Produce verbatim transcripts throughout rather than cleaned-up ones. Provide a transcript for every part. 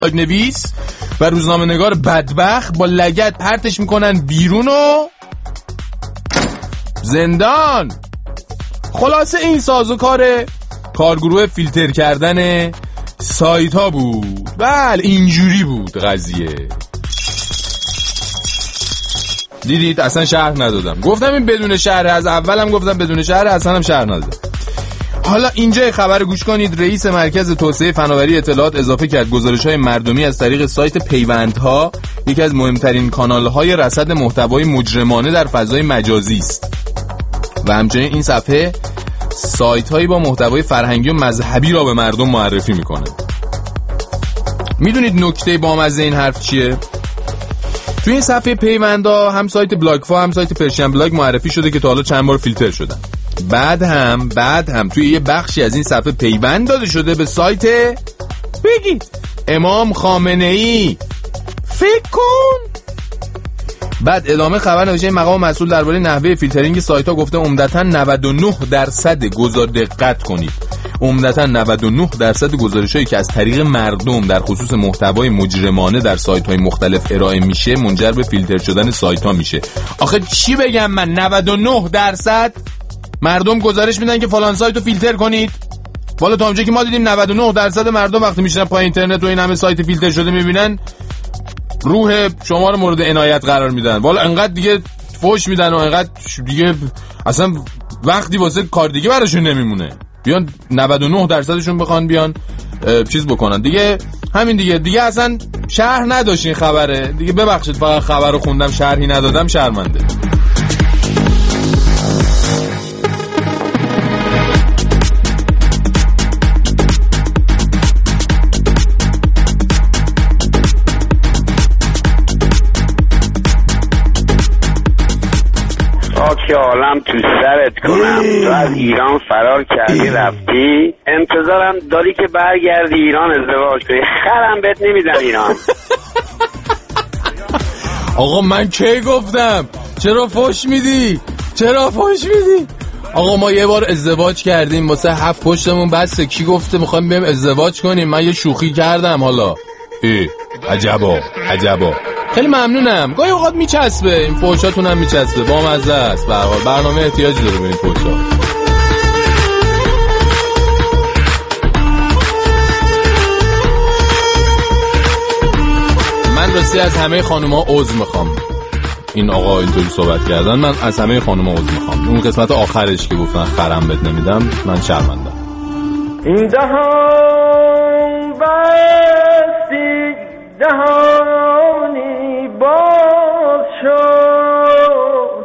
نویس و روزنامه نگار بدبخت با لگد پرتش میکنن بیرون و زندان. خلاصه این سازوکار کارگروه فیلتر کردن سایت ها بود. بله اینجوری بود قضیه. دیدید اصلا شرح ندادم، گفتم این بدون شرح، از اولم گفتم بدون شرح، اصلا هم شرح ندادم. حالا اینجا خبر گوش کنید. رئیس مرکز توسعه فناوری اطلاعات اضافه کرد گزارش‌های مردمی از طریق سایت پیوندها یکی از مهمترین کانال‌های رصد محتوای مجرمانه در فضای مجازی است و همچنین این صفحه سایت‌هایی با محتوای فرهنگی و مذهبی را به مردم معرفی می‌کنه. میدونید نکته بامزه این حرف چیه؟ توی این صفحه پیوندا هم سایت بلاگفا هم سایت پرشین بلاگ معرفی شده که تا حالا چند بار فیلتر شدن. بعد هم بعد هم توی یه بخشی از این صفحه پیوند داده شده به سایت بگید امام خامنه ای. فکر کن. بعد ادامه خبر نوشته مقام مسئول درباره نحوه فیلترینگ سایت ها گفته عمدتاً نود و نه درصد گزار دقت کنید عمدتاً نود و نه درصد گزارشایی که از طریق مردم در خصوص محتوای مجرمانه در سایت‌های مختلف ارائه میشه منجر به فیلتر شدن سایت‌ها میشه. آخه چی بگم من؟ نود و نه درصد مردم گزارش میدن که فلان سایتو فیلتر کنید. والا تا اونجایی که ما دیدیم نود و نه درصد مردم وقتی میشینن پای اینترنت و این همه سایت فیلتر شده میبینن روح شما رو مورد عنایت قرار میدن. والا انقدر دیگه فوش میدن و انقدر دیگه اصلا وقتی واسه کار دیگه براشون نمیمونه. بیان نود و نه درصدشون بخوان بیان چیز بکنن دیگه. همین دیگه دیگه اصلا شرح نداشت این خبره دیگه. ببخشید فقط خبر رو خوندم شرحی ندادم، شرمنده. که عالم تو سرت کنم. تو از ایران فرار کردی رفتی، انتظارم داری که برگردی ایران ازدواج کنی. خرم بهت نمیدن ایران. آقا من کی گفتم؟ چرا فوش میدی؟ چرا فوش میدی؟ آقا ما یه بار ازدواج کردیم واسه هفت پشتمون بسه. کی گفته میخوایم بریم ازدواج کنیم؟ من یه شوخی کردم. حالا ای عجبا عجبا. خیلی ممنونم. گاهی اوقات میچسبه این فوشاتون هم میچسبه. با مزه است. به هر حال برنامه احتیاجی داره به این فوشا. من راستی از همه خانوما عذر میخوام. این آقا اینطوری صحبت کردن، من از همه خانوما عذر میخوام. اون قسمت آخرش که گفتن خرم بهت نمیدم، من شرمندم. این دهان بستی دهانی باز شد،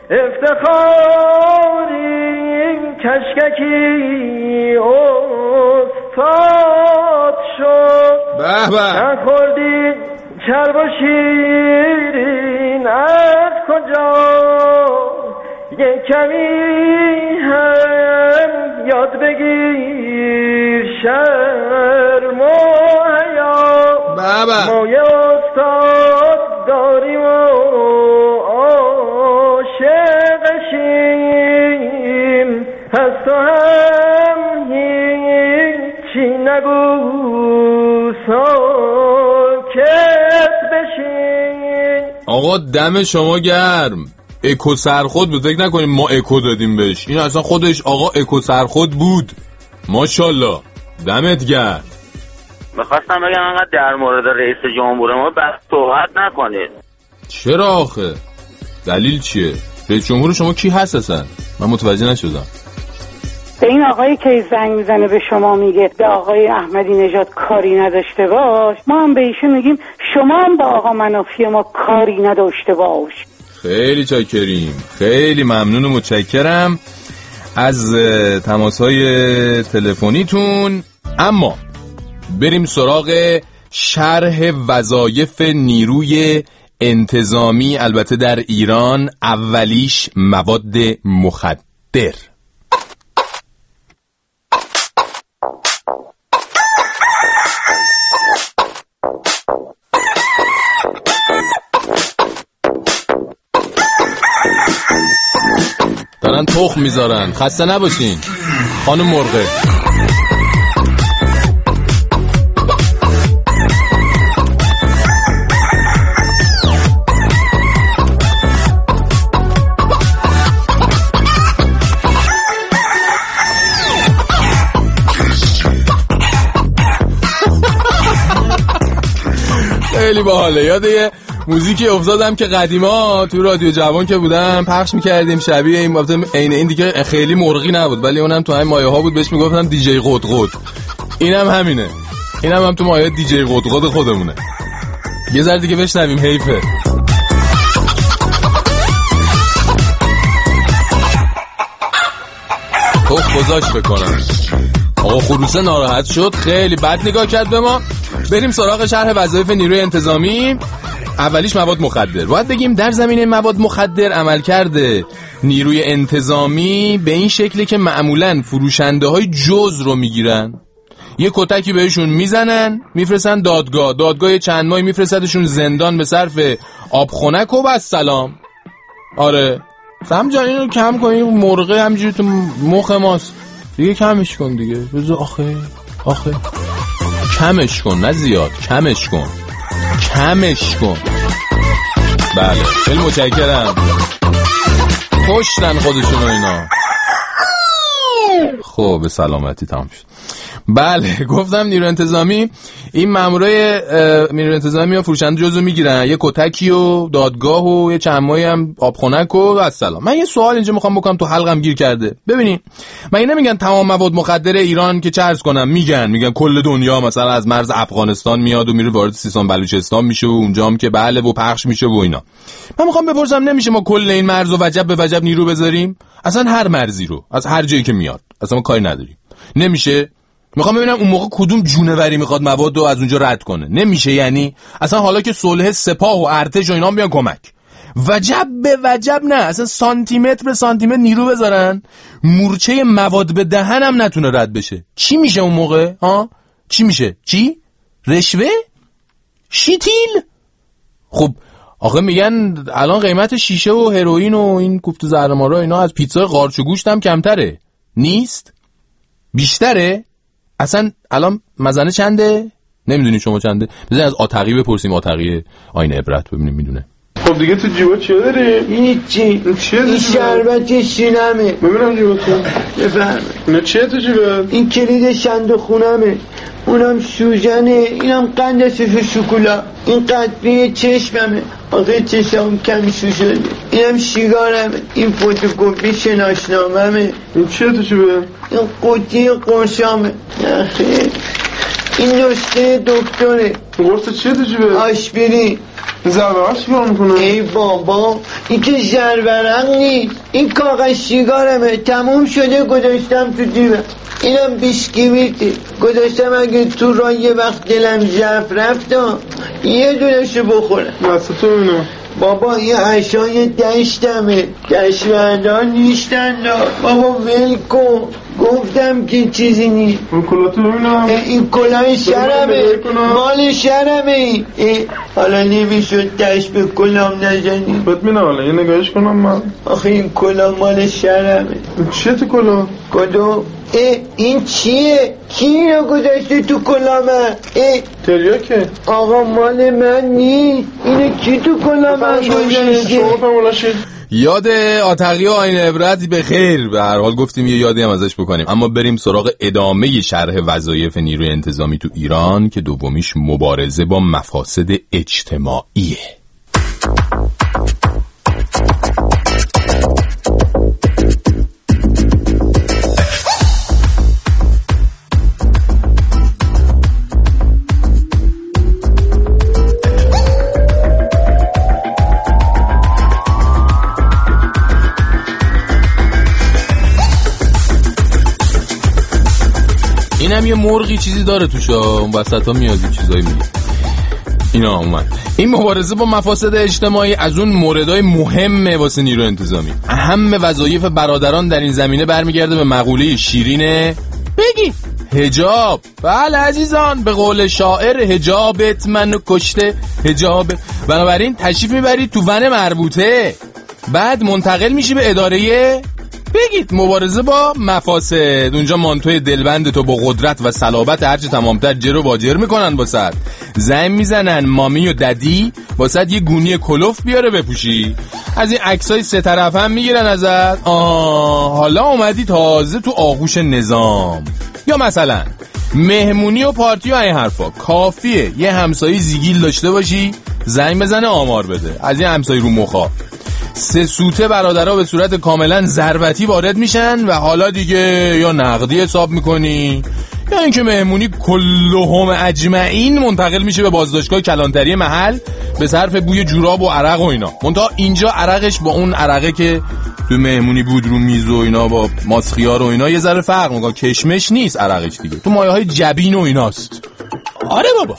افتخاری کشککی استاد شد. به به نخوردی چرب و شیرین از کجا، یک کمی هم یاد بگیر شرم و حیا. بابا ما یه استاد داریم و عاشقشیم، پس تو هم هیچی نگو ساکت بشین. آقا دم شما گرم. اکو سرخود بود، فکر نکنیم ما اکو دادیم بهش. این اصلا خودش آقا اکو سرخود بود. ماشاءالله دمت گرم. میخواستم بگم انقدر در مورد رئیس جمهور ما بس صحبت نکنید. چرا آخه؟ دلیل چیه؟ رئیس جمهور شما کی هست اصلا؟ من متوجه نشدم. به این آقایی که زنگ میزنه به شما میگه به آقای احمدی نژاد کاری نداشته باش، ما هم به ایشون میگیم شما هم با آقا منافی ما کاری نداشته باش. خیلی چاکریم، خیلی ممنون و متشکرم از تماس‌های تلفنیتون. اما بریم سراغ شرح وظایف نیروی انتظامی، البته در ایران. اولیش مواد مخدر. دارن تخم میذارن. خسته نباشین خانم مرغه. خیلی باحاله. یاد یه موزیکی افتادم که قدیما تو رادیو جوان که بودم پخش میکردیم، شبیه این البته عین این دیگه خیلی مرغی نبود ولی اونم تو همین مایه ها بود، بهش میگفتن دیجی قطقط. اینم هم همینه، اینم هم, هم تو مایه دیجی قطقط خودمونه. یه ذره دیگه بشنویم حیفه. خب گذاشت بکنم. آقا خروسه ناراحت شد، خیلی بد نگاه کرد به ما. بریم سراغ شرح وظایف نیروی انتظامی. اولیش مواد مخدر. باید بگیم در زمینه مواد مخدر عمل کرده نیروی انتظامی به این شکلی که معمولاً فروشنده های جز رو میگیرن، یه کتکی بهشون میزنن میفرستن دادگاه، دادگاه چند ماهی میفرستدشون زندان به صرف آب خنک و بس سلام. آره سم جان اینو کم کن، این مرغه همینجوری تو مخ ماست دیگه، کمش کن دیگه. بذار آخه آخه کمش کن، نه زیاد، کمش کن کمش کن. بله خیلی متشکرم. کشتن خودشون اینا. خب به سلامتی تمام شد. بله گفتم نیرو انتظامی این مامورای نیرو انتظامی و فروشنده جزو میگیرن، یه کتکی و دادگاه و یه چند ماهی هم آب خنک و السلام. من یه سوال اینجا میخوام بکنم تو حلقم گیر کرده. ببینید من اینا میگن تمام مواد مخدر ایران که چه عرض کنم، میگن میگن کل دنیا مثلا از مرز افغانستان میاد و میره وارد سیستان بلوچستان میشه و اونجا هم که بله و پخش میشه و اینا. من میخوام بپرسم نمیشه ما کل این مرز و وجب به وجب نیرو بذاریم؟ اصلا هر مرزی رو از هر جایی که میاد اصلا ما کاری نداریم. نمیشه؟ میخوام ببینم اون موقع کدوم جونوری میخواد مواد رو از اونجا رد کنه. نمیشه یعنی اصلا حالا که صلح سپاه و ارتش و اینا بیان کمک، وجب به وجب نه، اصلا سانتی متر به سانتی متر نیرو بذارن مورچه مواد به دهن هم نتونه رد بشه. چی میشه اون موقع؟ ها چی میشه؟ چی؟ رشوه؟ شیتیل؟ خب آخه میگن الان قیمت شیشه و هروئین و این کوفت زهرمارا اینا از پیتزا قارچ و گوشت هم کمتره. نیست؟ بیشتره؟ اصلا الان مزنه چنده؟ نمیدونی شما چنده؟ بذار از آتقی بپرسیم، آتقی آین عبرت ببینیم میدونه. خب دیگه تو جیبا چیه داری؟ هیچی. این چیه تو این شربت شینمه. ببینم جیباتون. بفرمه. اینا چیه تو جیبت؟ این کلید شند خونمه، اونم سوژنه، اینم قند سفید شکلا، این قطبی چشممه، آخه چشم کمی شده، اینم سیگارمه، این فتوکپی شناسنامه‌مه. این چیه تو جیبت؟ این قوطی قرصامه. نخیر این نسخه دکتره. قرص چیه تو جیبت؟ آسپرین. زربرق چی کار میکنه؟ ای بابا این که زربرق نیست، این کاغذ سیگارمه، تموم شده گذاشتم تو جیبم. اینم بیسکویته، گذاشتم اگه تو راه یه وقت دلم ضعف رفت یه دونشو بخورم. واسه تو اینو بابا این عشای دشتمه، دشتمندان نیستن بابا ول کن، گفتم که چیزی نیست. این کلا تو ببینم. این کلاه شرمه، مال شرمه. حالا نمیشد دشت به کلام نزنی؟ بهت میدم حالا یه نگاهش کنم من. آخه این کلاه مال شرمه. این چیه تو کلاه؟ کدوم؟ اه این چیه؟ کی اینو گذاشته تو کلامه؟ تریاکه؟ آقا مال من نیست، اینو کی تو کلامه گذاشته؟ شما فرمولاشید. یاد آتقی و آین عبرت به خیر. به هر حال گفتیم یه یادی هم ازش بکنیم. اما بریم سراغ ادامه شرح وظایف نیروی انتظامی تو ایران که دومیش مبارزه با مفاسد اجتماعیه. اینم یه مرغی چیزی داره توش، اون وسط ها میاد چیزایی میگه. اینا اومد. این مبارزه با مفاسد اجتماعی از اون موردهای مهمه واسه نیروی انتظامی. اهم وظایف برادران در این زمینه برمیگرده به مقوله شیرینه بگی حجاب. بله عزیزان، به قول شاعر حجابت منو کشته حجاب. بنابراین تشریف میبرید تو ون مربوطه، بعد منتقل میشی به اداره بگید مبارزه با مفاسد. اونجا مانتوی دلبند تو با قدرت و صلابت هرچه تمامتر جر و باجر میکنن، واسط زنگ میزنن مامی و ددی واسط یه گونی کلوف بیاره بپوشی. از این عکسای سه طرف هم میگیرن ازت. آه حالا اومدی تازه تو آغوش نظام. یا مثلا مهمونی و پارتی و این حرفا کافیه یه همسایه زیگیل داشته باشی زنگ بزنه آمار بده از این همسایه رو مخا. سه سوته برادرها به صورت کاملا ضربتی وارد میشن و حالا دیگه یا نقدی حساب میکنی یا اینکه مهمونی کلهم اجمعین منتقل میشه به بازداشتگاه کلانتری محل به صرف بوی جوراب و عرق و اینا. منتها اینجا عرقش با اون عرقه که تو مهمونی بود رو میز و اینا با ماسخیار و اینا یه ذره فرق میکنه. کشمش نیست عرقش دیگه، تو مایه های جبین و ایناست. آره بابا.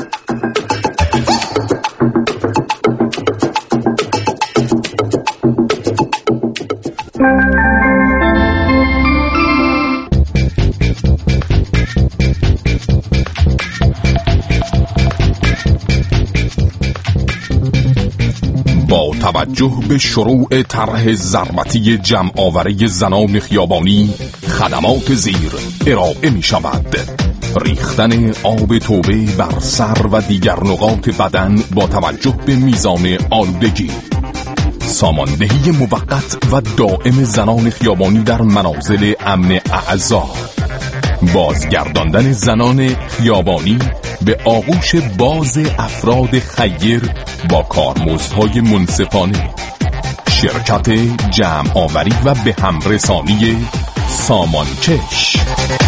با توجه به شروع طرح ضربتی جمع آوری زنان خیابانی خدمات زیر ارائه می شود: ریختن آب توبه بر سر و دیگر نقاط بدن با توجه به میزان آلودگی، ساماندهی موقت و دائم زنان خیابانی در منازل امن اعضا، بازگرداندن زنان خیابانی به آغوش باز افراد خیر با کارمزدهای منصفانه، شرکت جمع آوری و به هم رسانی سامانکش.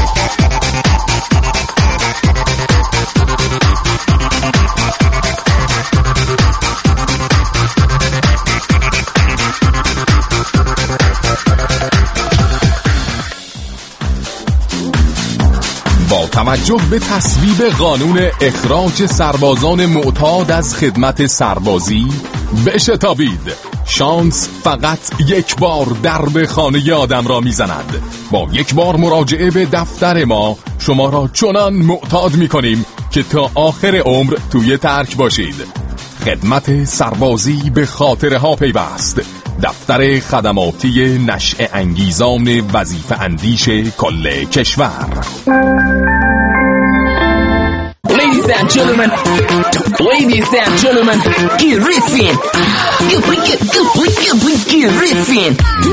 با توجه به تصویب قانون اخراج سربازان معتاد از خدمت سربازی بشتابید. شانس فقط یک بار درب خانه آدم را میزند. با یک بار مراجعه به دفتر ما شما را چنان معتاد میکنیم که تا آخر عمر توی ترک باشید. خدمت سربازی به خاطره ها پیوست. دفتر خدماتی نشء انگیزان وظیفه اندیش کل کشور. Ladies and gentlemen, ladies and gentlemen, get riffing, get get get get get riffing.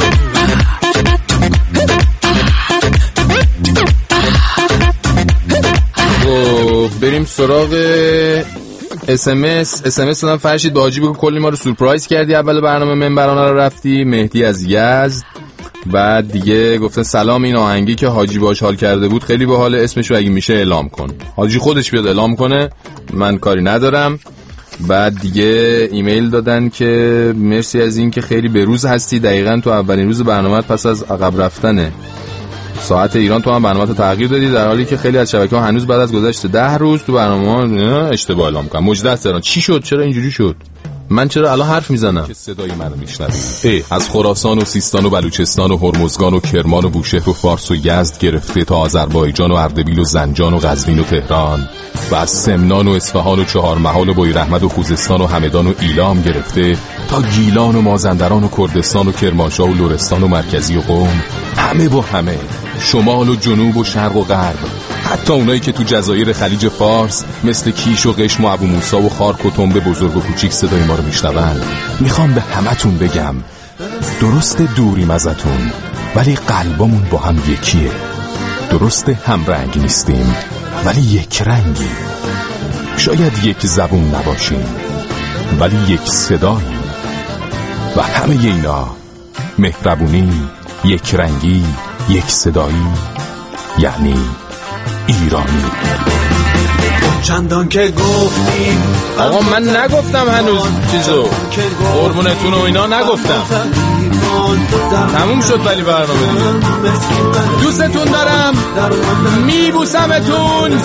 و بریم سراغ اس ام اس. اس ام اس دادم فرشید با حاجی بگو کلی ما رو سورپرایز کردی. اول برنامه منبرانه رو رفتی. مهدی از یزد بعد دیگه گفته سلام، این آهنگی که حاجی باش حال کرده بود خیلی باحال، اسمش رو اگه میشه اعلام کن. حاجی خودش بیاد اعلام کنه، من کاری ندارم. بعد دیگه ایمیل دادن که مرسی از این که خیلی به روز هستی، دقیقاً تو اولین روز برنامه پس از عقب رفتنه ساعت ایران تو هم برنامه رو تغییر دادی، در حالی که خیلی از شبکه‌ها هنوز بعد از گذشت ده روز تو برنامه اشتباه اعلام کردن. مجدد تهران چی شد؟ چرا اینجوری شد؟ من چرا الان حرف میزنم که صدای منو میشنوید؟ از خراسان و سیستان و بلوچستان و هرمزگان و کرمان و بوشهر و فارس و یزد گرفته تا آذربایجان و اردبیل و زنجان و قزوین و تهران و از سمنان و اصفهان و چهارمحال و بویراحمد و خوزستان و همدان و ایلام گرفته تا گیلان و مازندران و کردستان و کرمانشاه و لرستان و مرکزی و قم، همه با همه، شمال و جنوب و شرق و غرب، حتی اونایی که تو جزایر خلیج فارس مثل کیش و قشم و ابو موسی و خارک و تنبه بزرگ و کوچیک صدای ما رو میشنون. میخوام به همتون بگم درست دوریم ازتون ولی قلبمون با هم یکیه. درست هم رنگ نیستیم ولی یک رنگی. شاید یک زبون نباشیم ولی یک صداییم. و همه اینا، مهربونی، یک رنگی، یک صدایی، یعنی ایرانی. چندان که گفتیم آقا من نگفتم هنوز چیزو، قربونتون و اینا نگفتم، تموم شد. ولی برنامه دیگه دوستتون دارم، میبوسمتون،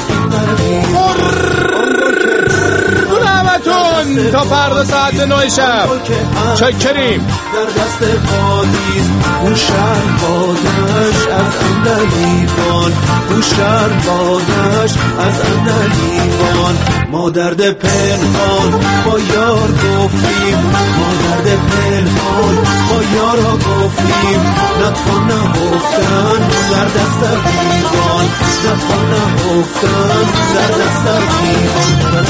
قربونتون تا فردا ساعت نه شب. چکریم. در دست بادیست اون شهر بادش از اندلیوان، اون شهر بادش از اندلیوان. ما درد پنهان با یار گفتیم، ما درد پنهان با یارا گفتیم. نتوان نهفتن در دست دیوان، نتوان نهفتن در دست دیوان.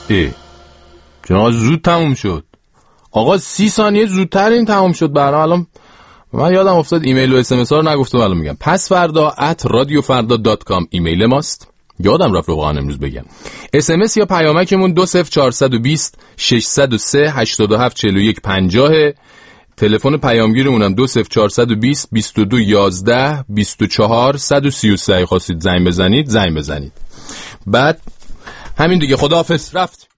ای چون زود تموم شد آقا، سی ثانیه زودتر این تموم شد. برنامه الان من یادم افتاد ایمیل و اس ام اس ها رو نگفتم، الان میگم. پس فردا ات رادیو فردا دات کام ایمیل ماست. یادم رفت واقعا امروز بگم. اس ام اس یا پیامکمون دو صفر چهارصد و بیست ششصد و سه هشتاد و هفت چهل و یک پنجاه. تلفن پیامگیرمونم دو صفر چهارصد و بیست بیست و دو یازده بیست و چهار صد و سی و سه. خواستید زنگ بزنید زنگ بزنید. بعد همین دیگه، خداحافظ. رفت.